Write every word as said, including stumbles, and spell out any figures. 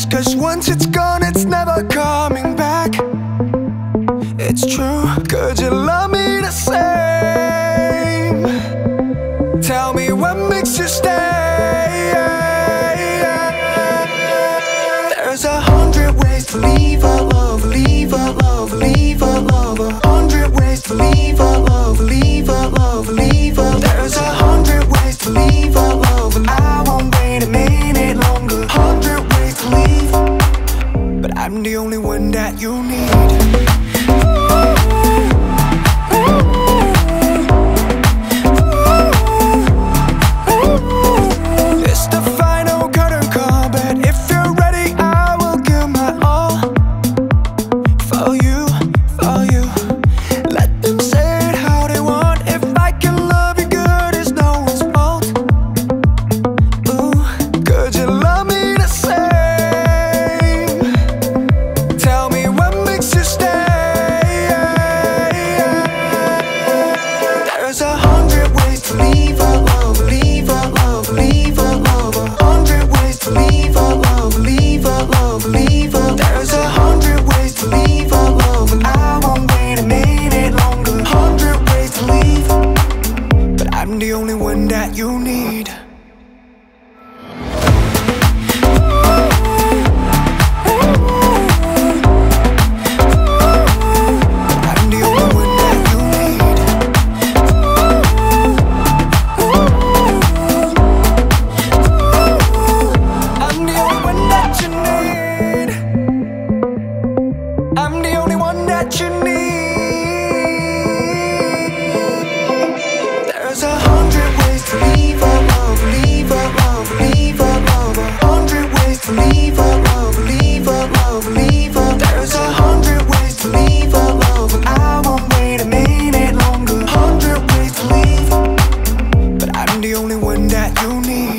last, 'cause once it's gone, it's never coming back. It's true, could you love me the same? Tell me what makes you stay. There's a hundred ways to leave a love, leave a love, leave a love. A hundred ways to leave a love, leave a love, leave a. There's a hundred ways to leave a love, and I won't wait a minute longer. Hundred ways to leave, but I'm the only one that you need. I'm the only one that you need. I'm the only one that you need. I'm the only one that you need. I'm the only one that you need. There's a hundred ways to leave a love, leave a love, leave a love. A hundred ways to leave a love, leave a love, leave a. There's a hundred ways to leave a love, and I won't wait a minute longer. Hundred ways to leave, but I'm the only one that you need.